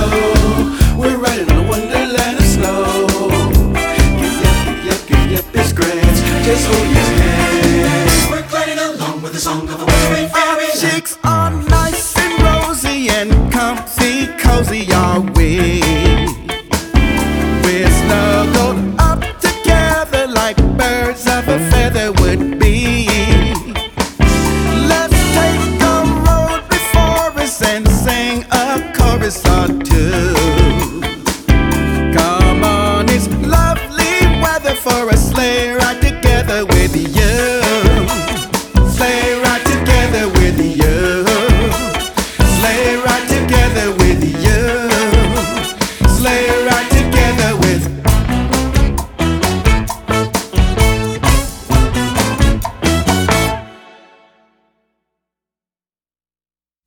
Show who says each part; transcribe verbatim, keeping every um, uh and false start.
Speaker 1: We're riding on a wonderland of snow. Get yep, get yep, get yep, it's grand. Just hold your hand. We're gliding along with the song of a wintry fairy.
Speaker 2: Chicks are nice and rosy and comfy, cozy are we. We're snuggled up together like birds of a feather would be. Let's take a road before us and sing a chorus or two. Come on, it's lovely weather for a sleigh ride together with you. Sleigh ride together with you. Sleigh ride